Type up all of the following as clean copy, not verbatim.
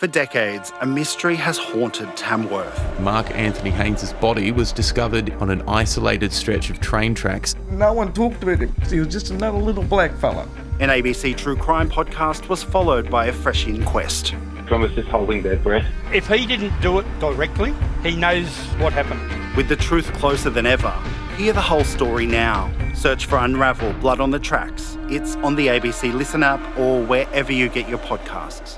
For decades, a mystery has haunted Tamworth. Mark Anthony Haynes' body was discovered on an isolated stretch of train tracks. No one talked about him. He was just another little black fella. An ABC True Crime podcast was followed by a fresh inquest. John was just holding their breath. If he didn't do it directly, he knows what happened. With the truth closer than ever, hear the whole story now. Search for Unravel Blood on the Tracks. It's on the ABC Listen app or wherever you get your podcasts.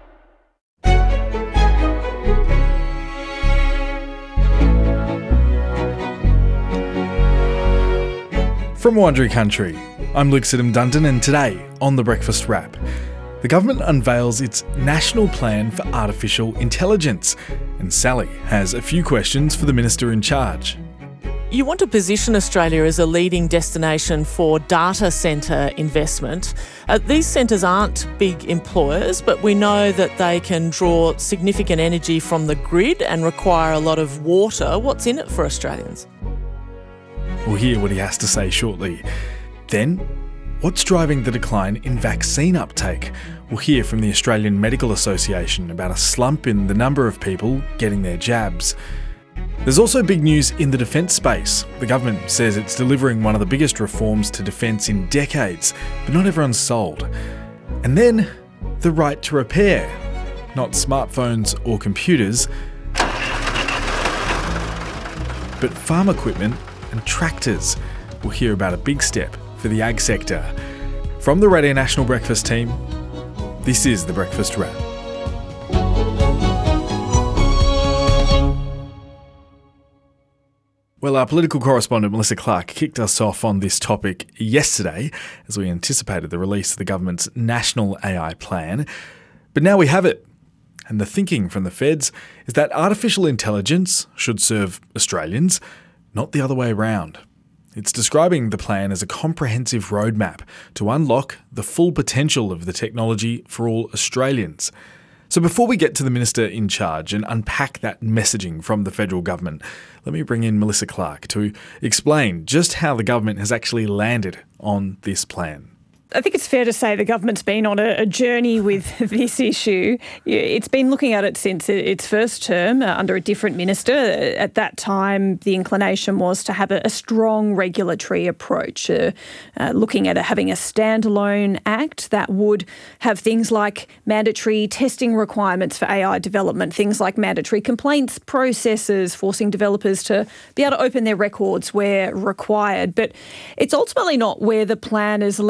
From Wandering Country, I'm Luke Siddham-Dundon, and today on The Breakfast Wrap, the government unveils its National Plan for Artificial Intelligence, and Sally has a few questions for the Minister in charge. You want to position Australia as a leading destination for data centre investment. These centres aren't big employers, but we know that they can draw significant energy from the grid and require a lot of water. What's in it for Australians? We'll hear what he has to say shortly. Then, what's driving the decline in vaccine uptake? We'll hear from the Australian Medical Association about a slump in the number of people getting their jabs. There's also big news in the defence space. The government says it's delivering one of the biggest reforms to defence in decades, but not everyone's sold. And then, the right to repair. Not smartphones or computers, but farm equipment and tractors. We'll hear about a big step for the ag sector. From the Radio National Breakfast team, this is The Breakfast Wrap. Well, our political correspondent Melissa Clark kicked us off on this topic yesterday as we anticipated the release of the government's National AI Plan. But now we have it. And the thinking from the feds is that artificial intelligence should serve Australians, not the other way around. It's describing the plan as a comprehensive roadmap to unlock the full potential of the technology for all Australians. So before we get to the Minister in charge and unpack that messaging from the federal government, let me bring in Melissa Clark to explain just how the government has actually landed on this plan. I think it's fair to say the government's been on a journey with this issue. It's been looking at it since its first term under a different minister. At that time, the inclination was to have a strong regulatory approach, looking at having a standalone act that would have things like mandatory testing requirements for AI development, things like mandatory complaints processes, forcing developers to be able to open their records where required. But it's ultimately not where the plan has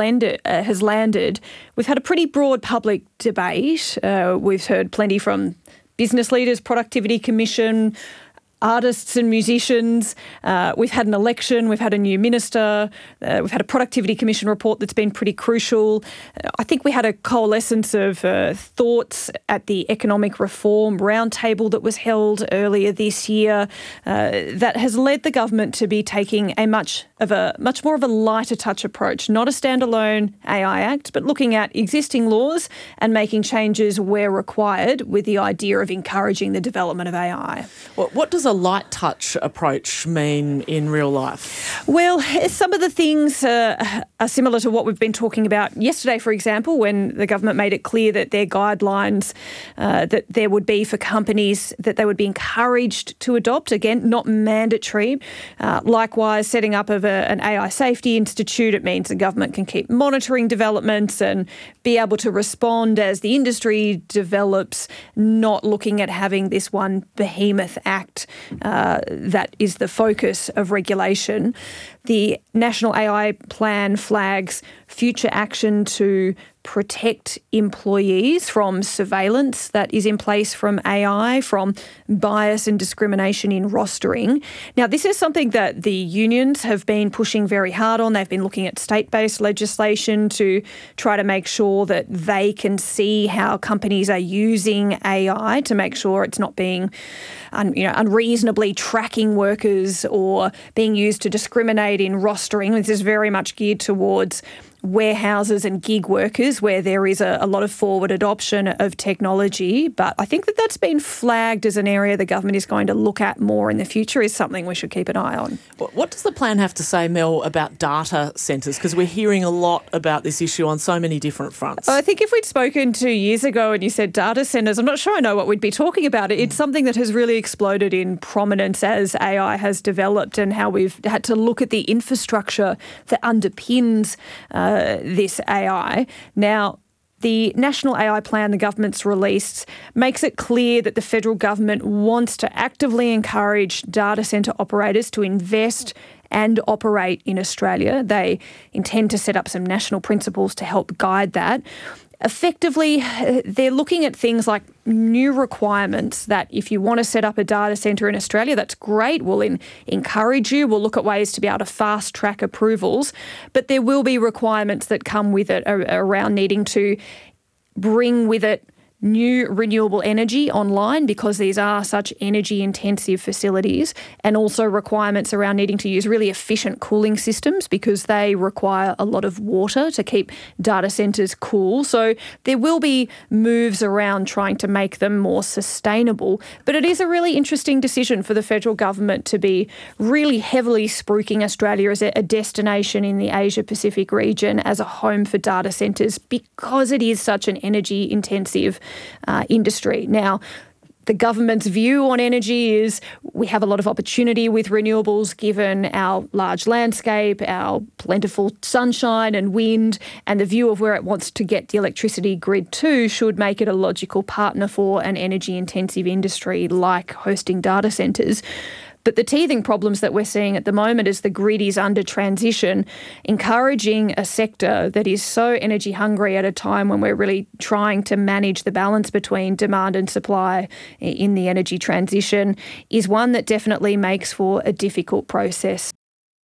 landed. We've had a pretty broad public debate. We've heard plenty from business leaders, Productivity Commission, artists and musicians. We've had an election, we've had a new minister, we've had a Productivity Commission report that's been pretty crucial. I think we had a coalescence of thoughts at the Economic Reform Roundtable that was held earlier this year that has led the government to be taking a much more of a lighter touch approach, not a standalone AI Act, but looking at existing laws and making changes where required with the idea of encouraging the development of AI. What does a light touch approach mean in real life? Well, some of the things are similar to what we've been talking about yesterday, for example, when the government made it clear that their guidelines that there would be for companies that they would be encouraged to adopt, again, not mandatory. Likewise, setting up of an AI Safety Institute, it means the government can keep monitoring developments and be able to respond as the industry develops, not looking at having this one behemoth act that is the focus of regulation. The National AI Plan flags future action to protect employees from surveillance that is in place from AI, from bias and discrimination in rostering. Now, this is something that the unions have been pushing very hard on. They've been looking at state-based legislation to try to make sure that they can see how companies are using AI to make sure it's not being unreasonably tracking workers or being used to discriminate in rostering. This is very much geared towards warehouses and gig workers where there is a lot of forward adoption of technology. But I think that that's been flagged as an area the government is going to look at more in the future, is something we should keep an eye on. What does the plan have to say, Mel, about data centres? Because we're hearing a lot about this issue on so many different fronts. I think if we'd spoken 2 years ago and you said data centres, I'm not sure I know what we'd be talking about. It's something that has really exploded in prominence as AI has developed, and how we've had to look at the infrastructure that underpins this AI. Now, the National AI Plan the government's released makes it clear that the federal government wants to actively encourage data centre operators to invest and operate in Australia. They intend to set up some national principles to help guide that. Effectively, they're looking at things like new requirements that if you want to set up a data centre in Australia, that's great. We'll encourage you. We'll look at ways to be able to fast track approvals. But there will be requirements that come with it around needing to bring with it new renewable energy online, because these are such energy intensive facilities, and also requirements around needing to use really efficient cooling systems because they require a lot of water to keep data centres cool. So there will be moves around trying to make them more sustainable, but it is a really interesting decision for the federal government to be really heavily spruiking Australia as a destination in the Asia Pacific region as a home for data centres, because it is such an energy intensive industry. Now, the government's view on energy is we have a lot of opportunity with renewables given our large landscape, our plentiful sunshine and wind, and the view of where it wants to get the electricity grid to should make it a logical partner for an energy intensive industry like hosting data centres. But the teething problems that we're seeing at the moment is the grid is under transition, encouraging a sector that is so energy hungry at a time when we're really trying to manage the balance between demand and supply in the energy transition is one that definitely makes for a difficult process.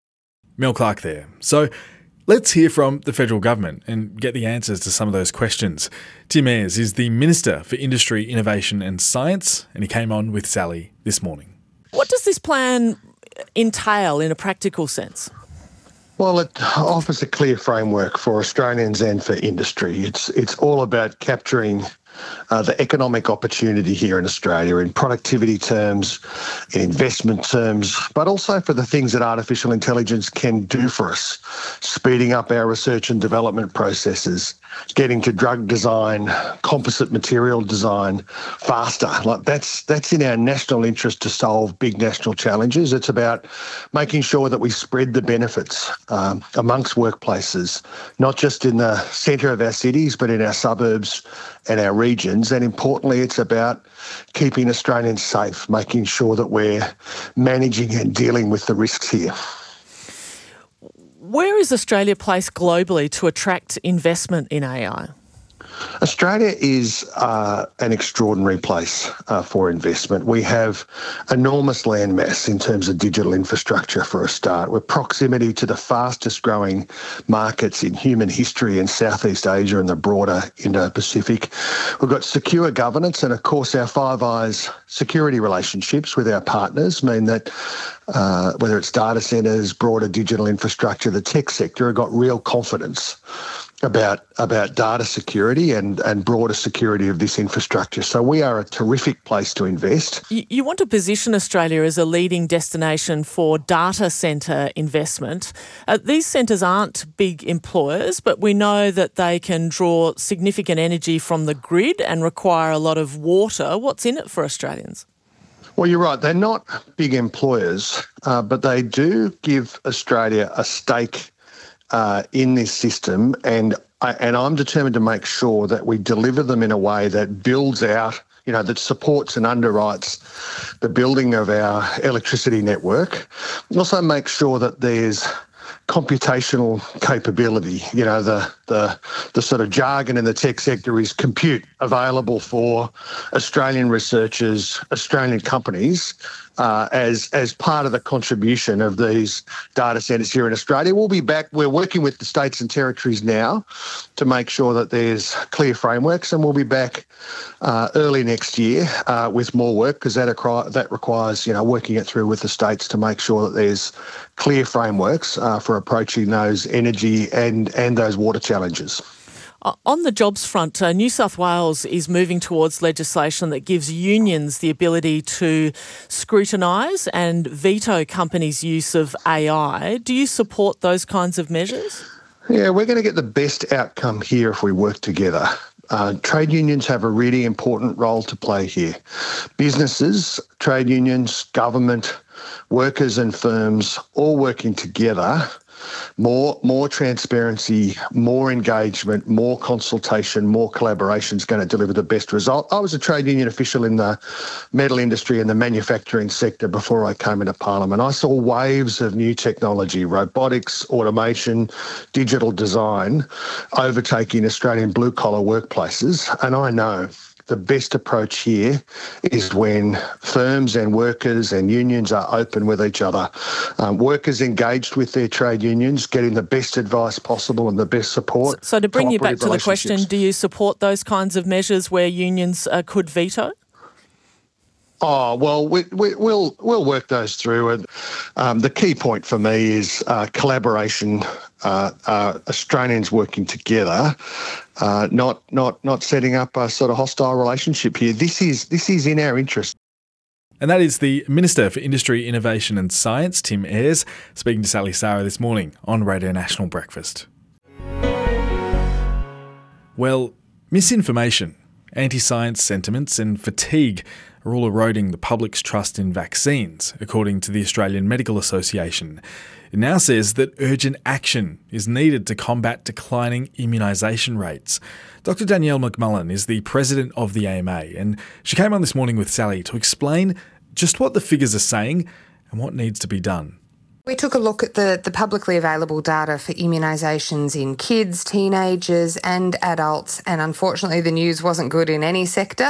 Mel Clark there. So let's hear from the federal government and get the answers to some of those questions. Tim Ayres is the Minister for Industry, Innovation and Science, and he came on with Sally this morning. What does this plan entail in a practical sense? Well, it offers a clear framework for Australians and for industry. It's all about capturing the economic opportunity here in Australia in productivity terms, in investment terms, but also for the things that artificial intelligence can do for us, speeding up our research and development processes, getting to drug design, composite material design faster. Like that's in our national interest to solve big national challenges. It's about making sure that we spread the benefits amongst workplaces, not just in the centre of our cities, but in our suburbs and our regions. And importantly, it's about keeping Australians safe, making sure that we're managing and dealing with the risks here. Where is Australia placed globally to attract investment in AI? Australia is an extraordinary place for investment. We have enormous land mass in terms of digital infrastructure for a start. We're proximity to the fastest growing markets in human history in Southeast Asia and the broader Indo-Pacific. We've got secure governance, and of course our Five Eyes security relationships with our partners mean that whether it's data centres, broader digital infrastructure, the tech sector have got real confidence about data security and broader security of this infrastructure. So we are a terrific place to invest. You want to position Australia as a leading destination for data centre investment. These centres aren't big employers, but we know that they can draw significant energy from the grid and require a lot of water. What's in it for Australians? Well, you're right. They're not big employers, but they do give Australia a stake in this system, and I'm determined to make sure that we deliver them in a way that builds out, that supports and underwrites the building of our electricity network. Also make sure that there's computational capability. The sort of jargon in the tech sector is compute available for Australian researchers, Australian companies as part of the contribution of these data centres here in Australia. We'll be back. We're working with the states and territories now to make sure that there's clear frameworks, and we'll be back early next year with more work, because that requires working it through with the states to make sure that there's clear frameworks for approaching those energy and those water challenges. On the jobs front, New South Wales is moving towards legislation that gives unions the ability to scrutinise and veto companies' use of AI. Do you support those kinds of measures? Yeah, we're going to get the best outcome here if we work together. Trade unions have a really important role to play here. Businesses, trade unions, government, workers and firms all working together. More transparency, more engagement, more consultation, more collaboration is going to deliver the best result. I was a trade union official in the metal industry and the manufacturing sector before I came into Parliament. I saw waves of new technology, robotics, automation, digital design overtaking Australian blue-collar workplaces, and I know the best approach here is when firms and workers and unions are open with each other. Workers engaged with their trade unions, getting the best advice possible and the best support. So to bring you back to the question, do you support those kinds of measures where unions could veto? Oh, well, we'll work those through. And the key point for me is collaboration, Australians working together, not setting up a sort of hostile relationship here. This is in our interest. And that is the Minister for Industry, Innovation and Science, Tim Ayres, speaking to Sally Sara this morning on Radio National Breakfast. Well, misinformation, anti-science sentiments and fatigue are all eroding the public's trust in vaccines, according to the Australian Medical Association. It now says that urgent action is needed to combat declining immunisation rates. Dr Danielle McMullen is the president of the AMA, and she came on this morning with Sally to explain just what the figures are saying and what needs to be done. We took a look at the publicly available data for immunisations in kids, teenagers and adults, and unfortunately the news wasn't good in any sector.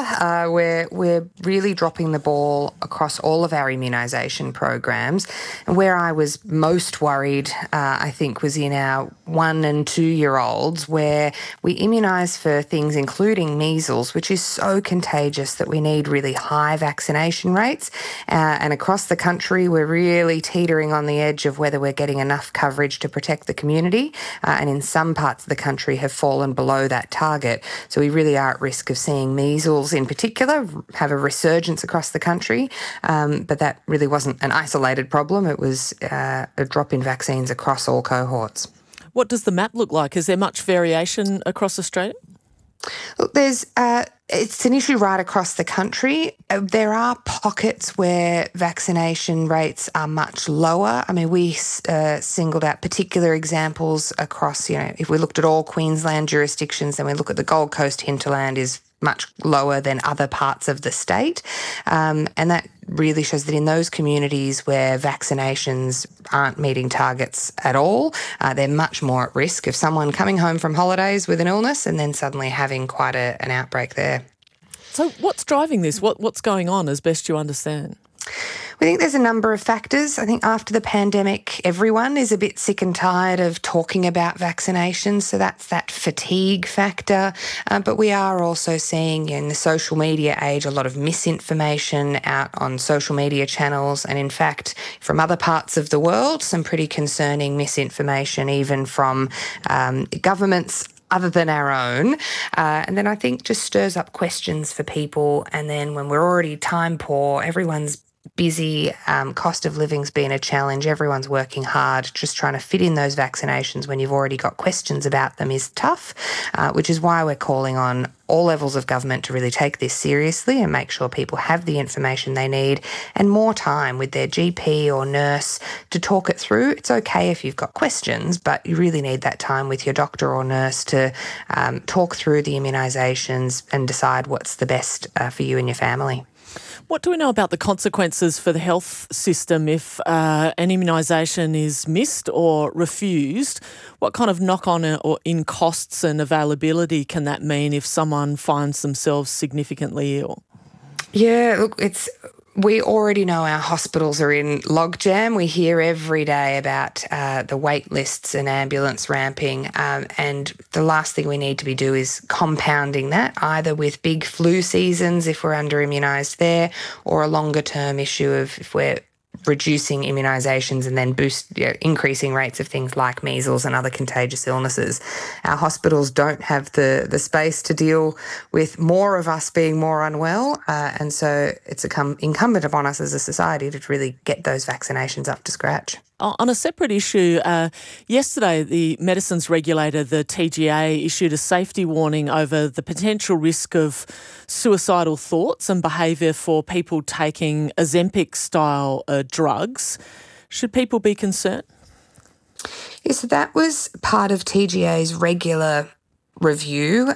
We're really dropping the ball across all of our immunisation programs. And where I was most worried, I think, was in our 1 and 2-year-olds, where we immunise for things including measles, which is so contagious that we need really high vaccination rates. And across the country, we're really teetering on the edge of whether we're getting enough coverage to protect the community, and in some parts of the country have fallen below that target. So we really are at risk of seeing measles in particular have a resurgence across the country, but that really wasn't an isolated problem. It was a drop in vaccines across all cohorts. What does the map look like? Is there much variation across Australia? Look, it's an issue right across the country. There are pockets where vaccination rates are much lower. I mean, we singled out particular examples across, if we looked at all Queensland jurisdictions, then we look at the Gold Coast hinterland is much lower than other parts of the state. And that really shows that in those communities where vaccinations aren't meeting targets at all, they're much more at risk of someone coming home from holidays with an illness and then suddenly having quite an outbreak there. So what's driving this? What's going on as best you understand? We think there's a number of factors. I think after the pandemic, everyone is a bit sick and tired of talking about vaccinations, so that's that fatigue factor. But we are also seeing in the social media age a lot of misinformation out on social media channels, and in fact, from other parts of the world, some pretty concerning misinformation, even from governments other than our own. And then I think just stirs up questions for people. And then when we're already time poor, everyone's busy, cost of living's been a challenge, everyone's working hard, just trying to fit in those vaccinations when you've already got questions about them is tough, which is why we're calling on all levels of government to really take this seriously and make sure people have the information they need and more time with their GP or nurse to talk it through. It's okay if you've got questions, but you really need that time with your doctor or nurse to talk through the immunisations and decide what's the best for you and your family. What do we know about the consequences for the health system if an immunisation is missed or refused? What kind of knock-on or in costs and availability can that mean if someone finds themselves significantly ill? Yeah, look, We already know our hospitals are in logjam. We hear every day about the wait lists and ambulance ramping, and the last thing we need to be doing is compounding that, either with big flu seasons if we're under-immunised there, or a longer-term issue of if we're reducing immunisations and then increasing rates of things like measles and other contagious illnesses. Our hospitals don't have the space to deal with more of us being more unwell, and so it's incumbent upon us as a society to really get those vaccinations up to scratch. On a separate issue, yesterday the medicines regulator, the TGA, issued a safety warning over the potential risk of suicidal thoughts and behaviour for people taking Ozempic-style drugs. Should people be concerned? Yes, so that was part of TGA's regular review.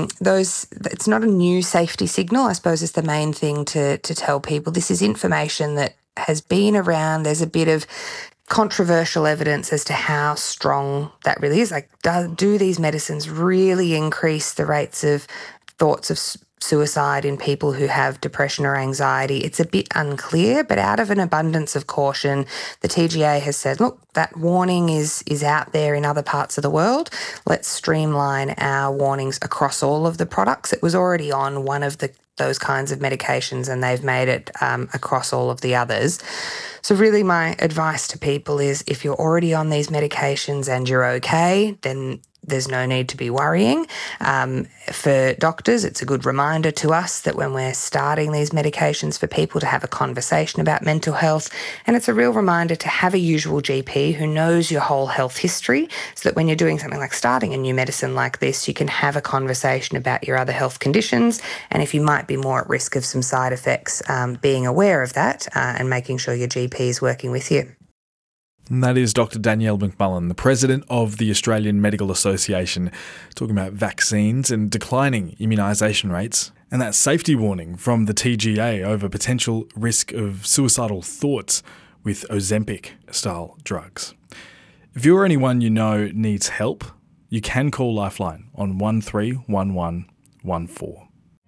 It's not a new safety signal, I suppose, is the main thing to tell people. This is information that has been around. There's a bit of controversial evidence as to how strong that really is. Like, do these medicines really increase the rates of thoughts of suicide in people who have depression or anxiety? It's a bit unclear, but out of an abundance of caution, the TGA has said, look, that warning is out there in other parts of the world. Let's streamline our warnings across all of the products. It was already on one of those kinds of medications, and they've made it across all of the others. So really my advice to people is, if you're already on these medications and you're okay, then there's no need to be worrying. For doctors, it's a good reminder to us that when we're starting these medications for people, to have a conversation about mental health. And it's a real reminder to have a usual GP who knows your whole health history, so that when you're doing something like starting a new medicine like this, you can have a conversation about your other health conditions. And if you might be more at risk of some side effects, being aware of that and making sure your GP is working with you. And that is Dr. Danielle McMullen, the President of the Australian Medical Association, talking about vaccines and declining immunisation rates, and that safety warning from the TGA over potential risk of suicidal thoughts with Ozempic-style drugs. If you or anyone you know needs help, you can call Lifeline on 131114.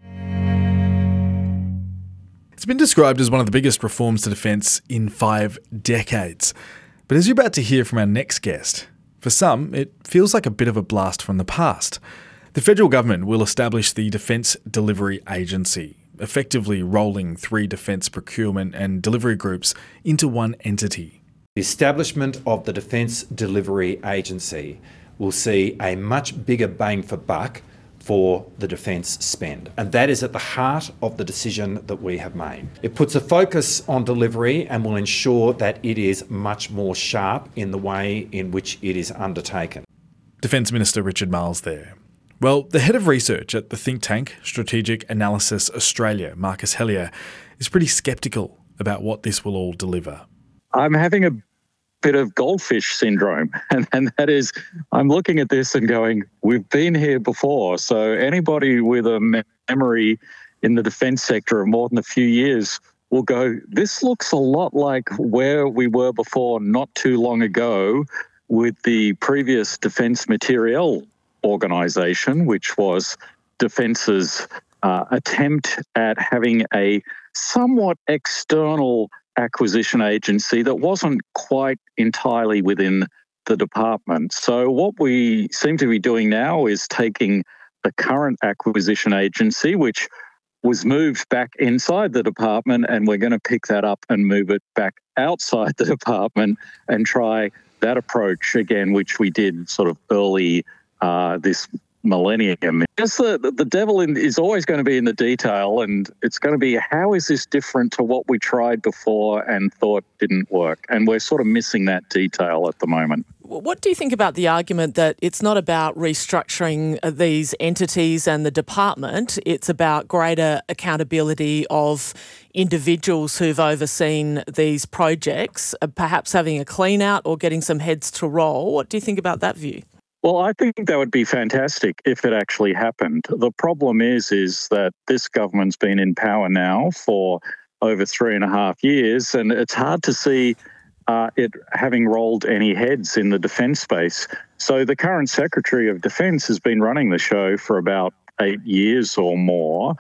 It's been described as one of the biggest reforms to defence in 5 decades. But as you're about to hear from our next guest, for some, it feels like a bit of a blast from the past. The federal government will establish the Defence Delivery Agency, effectively rolling 3 defence procurement and delivery groups into one entity. The establishment of the Defence Delivery Agency will see a much bigger bang for buck for the defence spend. And that is at the heart of the decision that we have made. It puts a focus on delivery and will ensure that it is much more sharp in the way in which it is undertaken. Defence Minister Richard Marles there. Well, the head of research at the think tank Strategic Analysis Australia, Marcus Hellier, is pretty sceptical about what this will all deliver. I'm having a bit of goldfish syndrome, and that is, I'm looking at this and going, we've been here before. So anybody with a memory in the defence sector of more than a few years will go, this looks a lot like where we were before not too long ago with the previous Defence Materiel Organisation, which was Defence's attempt at having a somewhat external acquisition agency that wasn't quite entirely within the department. So what we seem to be doing now is taking the current acquisition agency, which was moved back inside the department, and we're going to pick that up and move it back outside the department and try that approach again, which we did sort of early this millennium. Yes, the devil is always going to be in the detail, and it's going to be, how is this different to what we tried before and thought didn't work? And we're sort of missing that detail at the moment. What do you think about the argument that it's not about restructuring these entities and the department, it's about greater accountability of individuals who've overseen these projects, perhaps having a clean out or getting some heads to roll? What do you think about that view? Well, I think that would be fantastic if it actually happened. The problem is that this government's been in power now for over 3.5 years, and it's hard to see it having rolled any heads in the defence space. So the current Secretary of Defence has been running the show for about 8 years or more.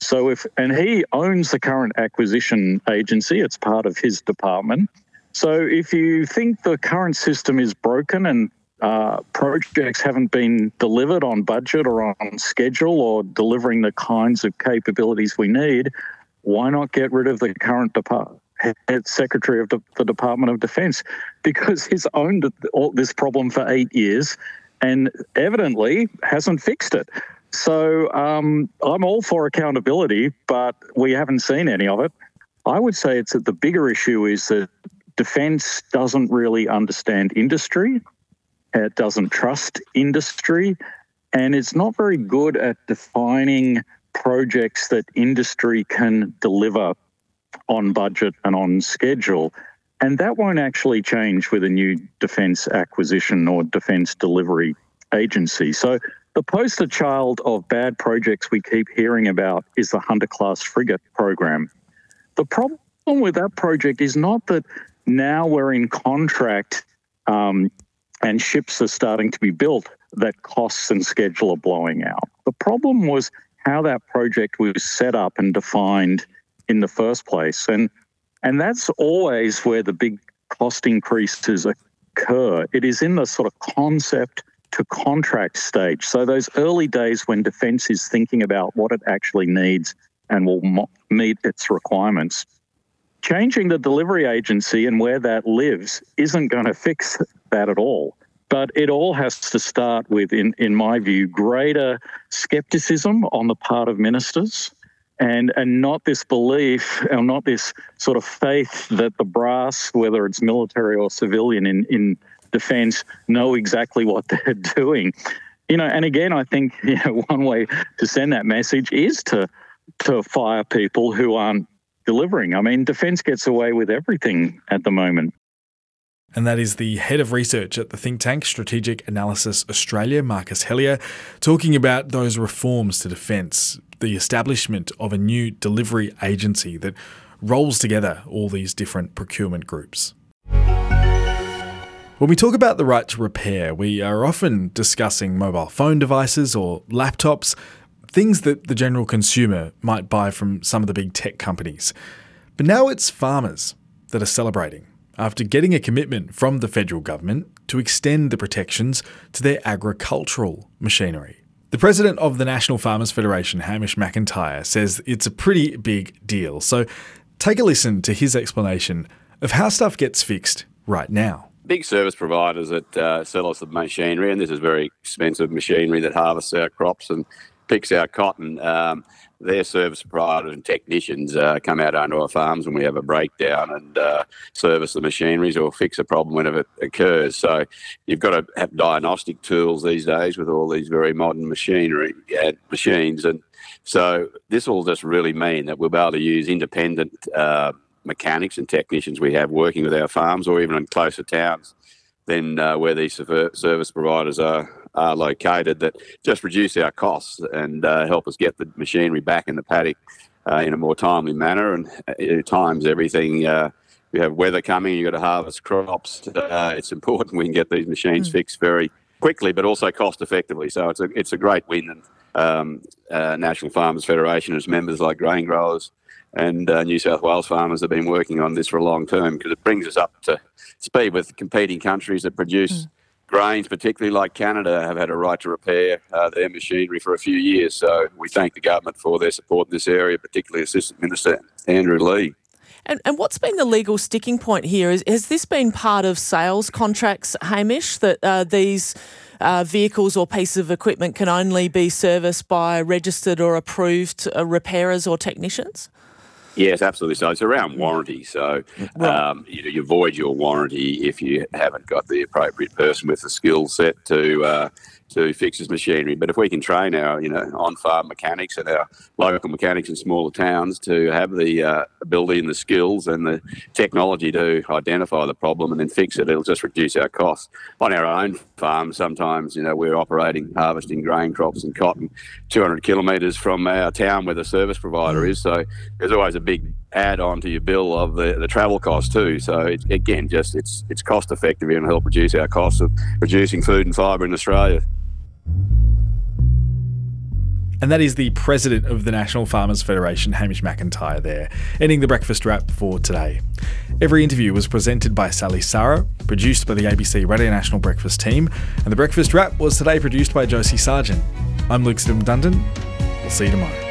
And he owns the current acquisition agency, it's part of his department. So if you think the current system is broken and projects haven't been delivered on budget or on schedule or delivering the kinds of capabilities we need, why not get rid of the current head secretary of the Department of Defence? Because he's owned this problem for 8 years and evidently hasn't fixed it. So I'm all for accountability, but we haven't seen any of it. I would say it's that the bigger issue is that Defence doesn't really understand industry. It doesn't trust industry, and it's not very good at defining projects that industry can deliver on budget and on schedule. And that won't actually change with a new defence acquisition or defence delivery agency. So the poster child of bad projects we keep hearing about is the Hunter-class frigate program. The problem with that project is not that now we're in contract and ships are starting to be built, that costs and schedule are blowing out. The problem was how that project was set up and defined in the first place. And that's always where the big cost increases occur. It is in the sort of concept to contract stage. So those early days when Defence is thinking about what it actually needs and will meet its requirements. Changing the delivery agency and where that lives isn't going to fix that at all. But it all has to start with, in my view, greater scepticism on the part of ministers and not this belief or not this sort of faith that the brass, whether it's military or civilian in Defence, know exactly what they're doing. And again, I think one way to send that message is to fire people who aren't delivering. I mean, Defence gets away with everything at the moment. And that is the head of research at the think tank Strategic Analysis Australia, Marcus Hellyer, talking about those reforms to Defence, the establishment of a new delivery agency that rolls together all these different procurement groups. When we talk about the right to repair, we are often discussing mobile phone devices or laptops, things that the general consumer might buy from some of the big tech companies. But now it's farmers that are celebrating after getting a commitment from the federal government to extend the protections to their agricultural machinery. The president of the National Farmers Federation, Hamish McIntyre, says it's a pretty big deal. So take a listen to his explanation of how stuff gets fixed right now. Big service providers that sell us the machinery, and this is very expensive machinery that harvests our crops and picks our cotton. Their service providers and technicians come out onto our farms when we have a breakdown and service the machineries or fix a problem whenever it occurs. So you've got to have diagnostic tools these days with all these very modern machinery and machines. And so this will just really mean that we'll be able to use independent mechanics and technicians we have working with our farms or even in closer towns than where these service providers are located, that just reduce our costs and help us get the machinery back in the paddock in a more timely manner. And at times everything, we have weather coming, you've got to harvest crops. It's important we can get these machines fixed very quickly, but also cost effectively. So it's a great win. And National Farmers Federation, as members like grain growers and New South Wales farmers have been working on this for a long term because it brings us up to speed with competing countries that produce grains, particularly like Canada, have had a right to repair their machinery for a few years. So we thank the government for their support in this area, particularly Assistant Minister Andrew Leigh. And what's been the legal sticking point here? Has this been part of sales contracts, Hamish, that these vehicles or pieces of equipment can only be serviced by registered or approved repairers or technicians? Yes, absolutely. So it's around warranty. So you void your warranty if you haven't got the appropriate person with the skill set to fix his machinery. But if we can train our on-farm mechanics and our local mechanics in smaller towns to have the ability and the skills and the technology to identify the problem and then fix it, it'll just reduce our costs. On our own farm, sometimes we're harvesting grain crops and cotton 200 kilometres from our town where the service provider is. So there's always a big add-on to your bill of the travel cost too. So it's cost effective and help reduce our costs of producing food and fibre in Australia. And that is the president of the National Farmers Federation, Hamish McIntyre there, ending the breakfast wrap for today. Every interview was presented by Sally Sarah, produced by the ABC Radio National Breakfast team, and the breakfast wrap was today produced by Josie Sargent. I'm Luke Dundon. We'll see you tomorrow.